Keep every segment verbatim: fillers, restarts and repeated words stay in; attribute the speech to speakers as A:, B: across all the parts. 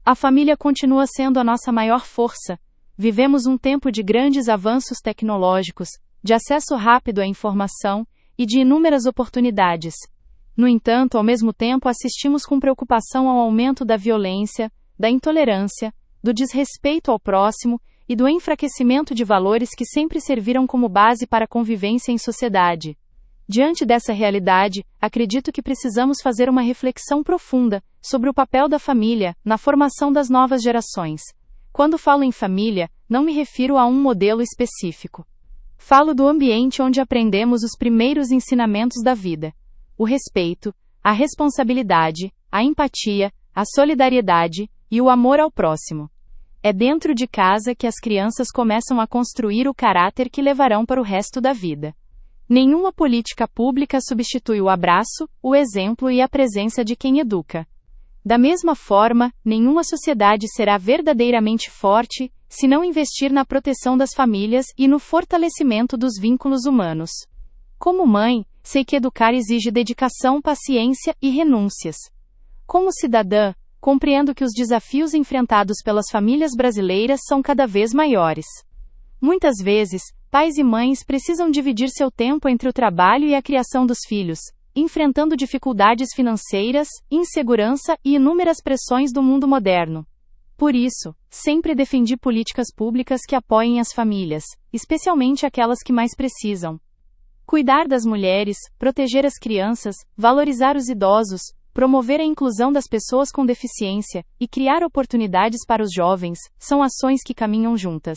A: A família continua sendo a nossa maior força. Vivemos um tempo de grandes avanços tecnológicos, de acesso rápido à informação e de inúmeras oportunidades. No entanto, ao mesmo tempo, assistimos com preocupação ao aumento da violência, da intolerância, do desrespeito ao próximo e do enfraquecimento de valores que sempre serviram como base para a convivência em sociedade. Diante dessa realidade, acredito que precisamos fazer uma reflexão profunda sobre o papel da família na formação das novas gerações. Quando falo em família, não me refiro a um modelo específico. Falo do ambiente onde aprendemos os primeiros ensinamentos da vida: o respeito, a responsabilidade, a empatia, a solidariedade e o amor ao próximo. É dentro de casa que as crianças começam a construir o caráter que levarão para o resto da vida. Nenhuma política pública substitui o abraço, o exemplo e a presença de quem educa. Da mesma forma, nenhuma sociedade será verdadeiramente forte se não investir na proteção das famílias e no fortalecimento dos vínculos humanos. Como mãe, sei que educar exige dedicação, paciência e renúncias. Como cidadã, compreendo que os desafios enfrentados pelas famílias brasileiras são cada vez maiores. Muitas vezes, pais e mães precisam dividir seu tempo entre o trabalho e a criação dos filhos, enfrentando dificuldades financeiras, insegurança e inúmeras pressões do mundo moderno. Por isso, sempre defendi políticas públicas que apoiem as famílias, especialmente aquelas que mais precisam. Cuidar das mulheres, proteger as crianças, valorizar os idosos, promover a inclusão das pessoas com deficiência e criar oportunidades para os jovens são ações que caminham juntas.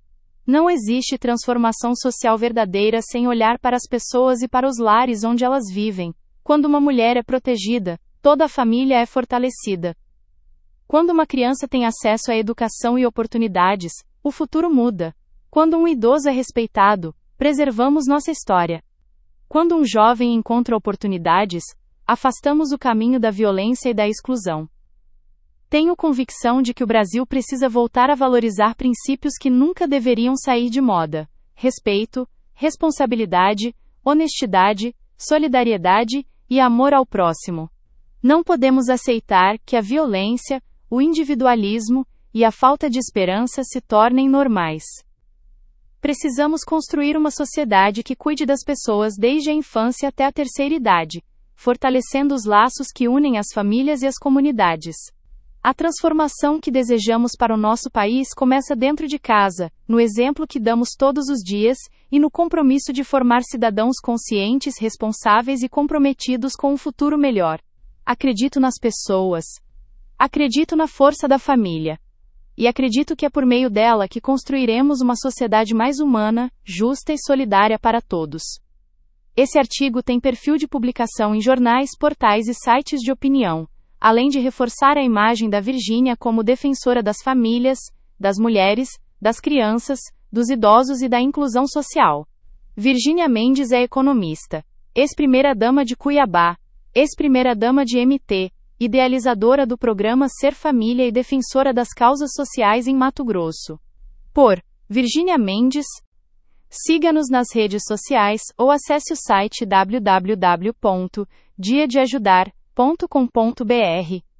A: Não existe transformação social verdadeira sem olhar para as pessoas e para os lares onde elas vivem. Quando uma mulher é protegida, toda a família é fortalecida. Quando uma criança tem acesso à educação e oportunidades, o futuro muda. Quando um idoso é respeitado, preservamos nossa história. Quando um jovem encontra oportunidades, afastamos o caminho da violência e da exclusão. Tenho convicção de que o Brasil precisa voltar a valorizar princípios que nunca deveriam sair de moda: respeito, responsabilidade, honestidade, solidariedade e amor ao próximo. Não podemos aceitar que a violência, o individualismo e a falta de esperança se tornem normais. Precisamos construir uma sociedade que cuide das pessoas desde a infância até a terceira idade, fortalecendo os laços que unem as famílias e as comunidades. A transformação que desejamos para o nosso país começa dentro de casa, no exemplo que damos todos os dias e no compromisso de formar cidadãos conscientes, responsáveis e comprometidos com um futuro melhor. Acredito nas pessoas. Acredito na força da família. E acredito que é por meio dela que construiremos uma sociedade mais humana, justa e solidária para todos. Esse artigo tem perfil de publicação em jornais, portais e sites de opinião, além de reforçar a imagem da Virgínia como defensora das famílias, das mulheres, das crianças, dos idosos e da inclusão social. Virgínia Mendes é economista, ex-primeira-dama de Cuiabá, ex-primeira-dama de M T, idealizadora do programa Ser Família e defensora das causas sociais em Mato Grosso. Por Virgínia Mendes, siga-nos nas redes sociais ou acesse o site w w w ponto dia de ajudar ponto com ponto b r.